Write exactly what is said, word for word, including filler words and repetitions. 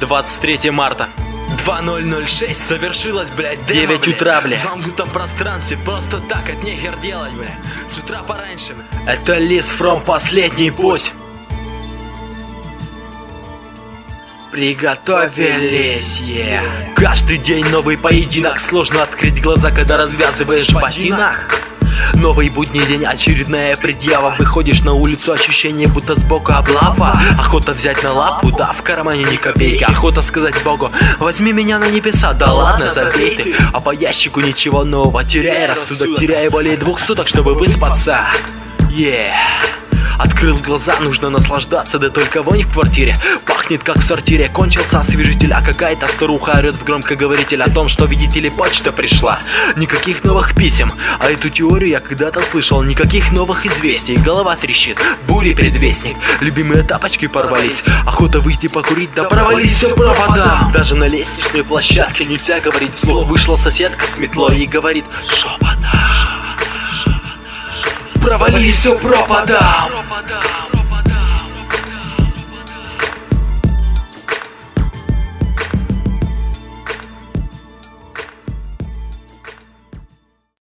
двадцать третье марта. два ноль ноль шесть совершилось, блядь, демо, девять утра, бля. В замкнутом пространстве, просто так, от нехер делать, бля. С утра пораньше, бля. Это Лис Фром Последний Путь. Приготовились, yeah. Каждый день новый поединок. Сложно открыть глаза, когда развязываешь в ботинах. Новый будний день, очередная предъява. Выходишь на улицу, ощущение, будто сбоку облава. Охота взять на лапу, да, в кармане ни копейки. Охота сказать Богу: возьми меня на небеса. Да ладно, забей ты, а по ящику ничего нового. Теряй рассудок, теряй более двух суток, чтобы выспаться. Yeah. Открыл глаза, нужно наслаждаться, да только вонь в квартире пахнет как в сортире. Кончился освежитель, а какая-то старуха орет в громкоговоритель о том, что, видите ли, почта пришла. Никаких новых писем, а эту теорию я когда-то слышал. Никаких новых известий, голова трещит, бури предвестник. Любимые тапочки порвались, охота выйти покурить, да провались все провода. Даже на лестничной площадке нельзя говорить вслух. Вышла соседка с метлой и говорит: шепотом, провались все пропадом.